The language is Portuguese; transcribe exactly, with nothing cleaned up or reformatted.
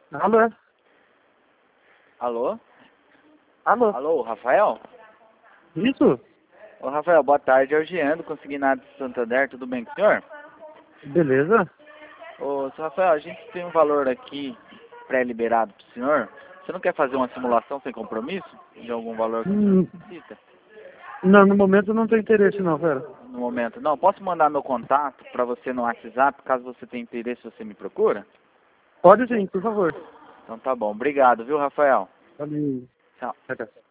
Alô? é? Alô? Alô? Alô, Rafael? Isso? Ô, Rafael, boa tarde. É o Jean do Consignado de Santander. Tudo bem com o senhor? Beleza? Ô, seu Rafael, a gente tem um valor aqui pré-liberado pro senhor. Você não quer fazer uma simulação sem compromisso? De algum valor que o senhor Hum, necessita? não, no momento não tem interesse não, cara. No momento. Não, posso mandar meu contato para você no WhatsApp, caso você tenha interesse, você me procura? Pode sim, por favor. Então tá bom. Obrigado, viu, Rafael? Valeu. Tchau. Tchau, tchau.